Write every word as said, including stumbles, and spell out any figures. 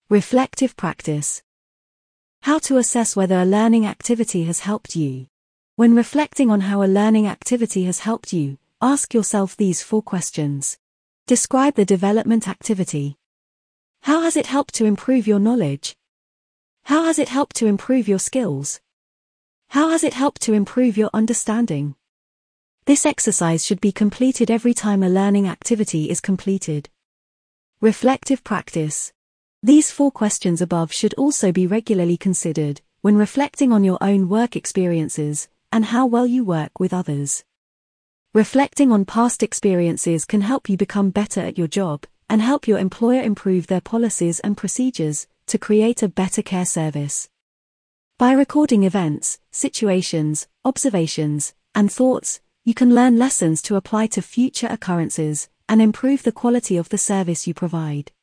Reflective practice. How to assess whether a learning activity has helped you. When reflecting on how a learning activity has helped you, ask yourself these four questions. Describe the development activity. How has it helped to improve your knowledge? How has it helped to improve your skills? How has it helped to improve your understanding? This exercise should be completed every time a learning activity is completed. Reflective practice. These four questions above should also be regularly considered when reflecting on your own work experiences and how well you work with others. Reflecting on past experiences can help you become better at your job and help your employer improve their policies and procedures to create a better care service. By recording events, situations, observations, and thoughts, you can learn lessons to apply to future occurrences and improve the quality of the service you provide.